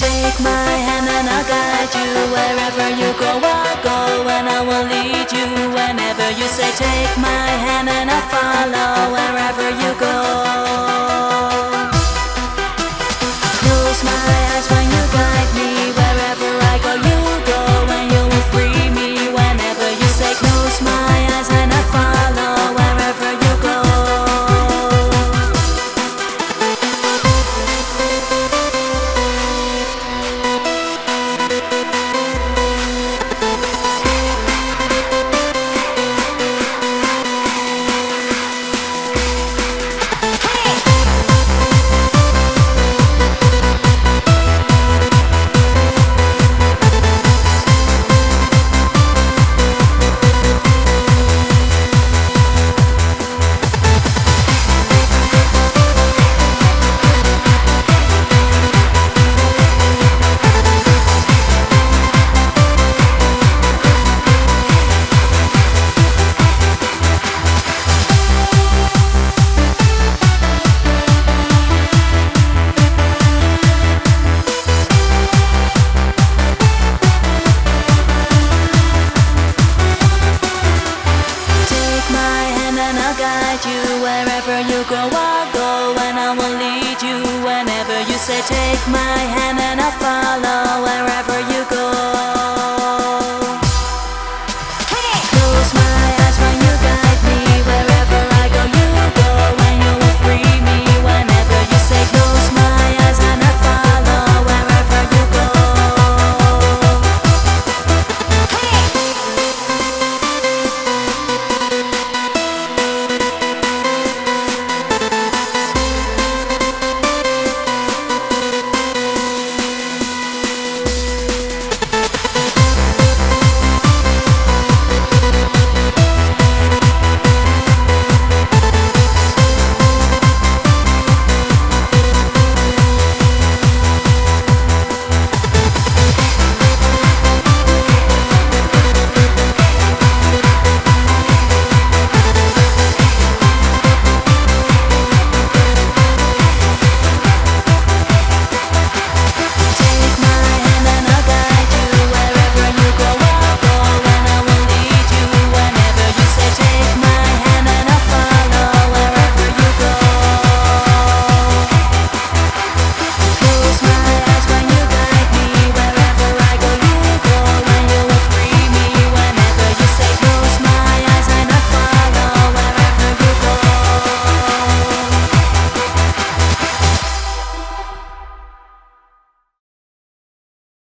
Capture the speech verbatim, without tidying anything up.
Take my hand and I'll guide you wherever you go. I'll go and I will lead you. Whenever you say take my hand and I'll follow wherever you go. Close my eyes when you guide me. Wherever I go, you go and you will free me. Whenever you say close my eyes and I follow wherever you go. You wherever you go, I'll go and I will lead you. Whenever you say take my hand and I'll follow wherever